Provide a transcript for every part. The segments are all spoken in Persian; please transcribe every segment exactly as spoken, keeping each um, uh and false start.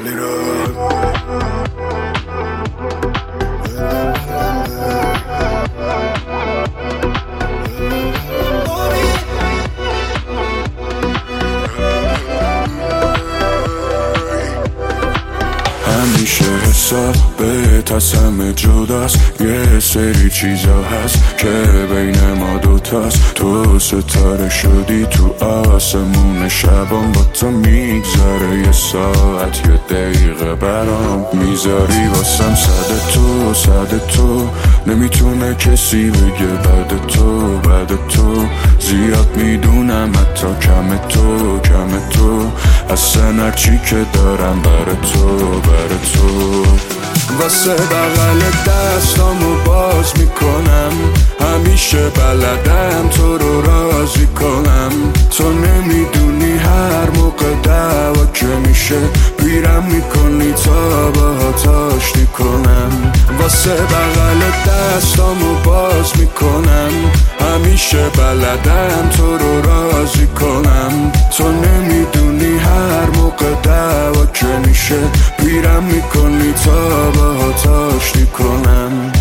علی را همیشه حسابت از همه جداست، یه سری چیزا هست که بین ما دوتاست. تو ستاره شدی تو آسمون شبام، با تو میگذره یه ساعت یه دقیقه برام میذاری واسم صد تو صد تو. نمیتونه کسی بگه بعد تو بعد تو، زیاد میدونم حتی کم تو کم تو. اصلا هرچی که دارم بر تو بر تو. واسه بغل دستامو باز میکنم، همیشه بلدم تو رو راضی کنم. تو نمیدونی هر موقع دعوا که میشه پیرم میکنی تا باهات آشتی کنم. واسه بغل دستامو باز میکنم، همیشه بلدم تو رو راضی کنم. تو نمیدونی هر موقع دعوا که میشه پیرم میکنی تا باهات آشتی کنم.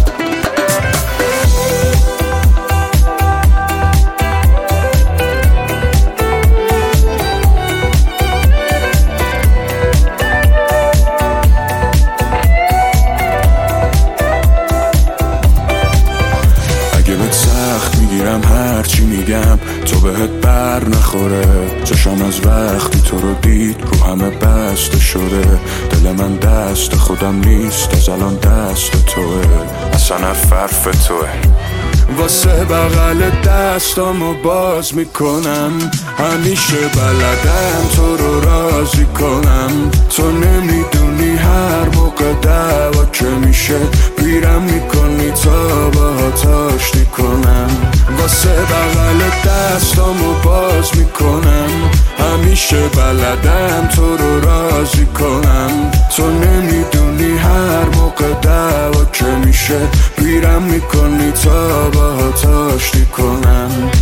میگیرم هرچی میگم تو بهت بر نخوره. چشم از وقتی تو رو دید رو همه بسته شده. دل من دست خودم نیست، از الان دست توه. اصلا حرف حرف توه. واسه بغل دستامو باز میکنم، همیشه بلدم تو رو راضی کنم. تو نمیدونی هر موقع دعوا که میشه پیرم میکنی تا باهات آشتی کنم. واسه بغل دستامو باز میکنم، همیشه بلدم تو رو راضی کنم. تو نمیدونی هر موقع دعوا که میشه پیرم میکنی تا باهات آشتی کنم.